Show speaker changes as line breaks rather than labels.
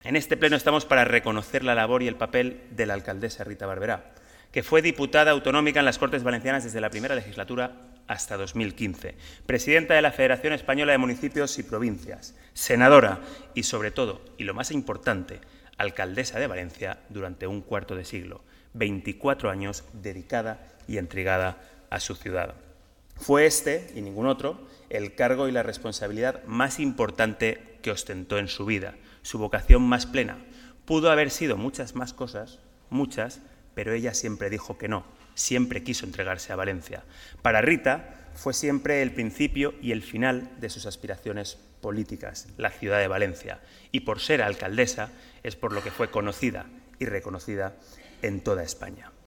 En este pleno estamos para reconocer la labor y el papel de la alcaldesa Rita Barberá, que fue diputada autonómica en las Cortes Valencianas desde la primera legislatura hasta 2015, presidenta de la Federación Española de Municipios y Provincias, senadora y, sobre todo, y lo más importante, alcaldesa de Valencia durante un cuarto de siglo, 24 años dedicada y entregada a su ciudad. Fue este, y ningún otro, el cargo y la responsabilidad más importante que ostentó en su vida, su vocación más plena. Pudo haber sido muchas más cosas, muchas, pero ella siempre dijo que no, siempre quiso entregarse a Valencia. Para Rita fue siempre el principio y el final de sus aspiraciones políticas, la ciudad de Valencia, y por ser alcaldesa es por lo que fue conocida y reconocida en toda España.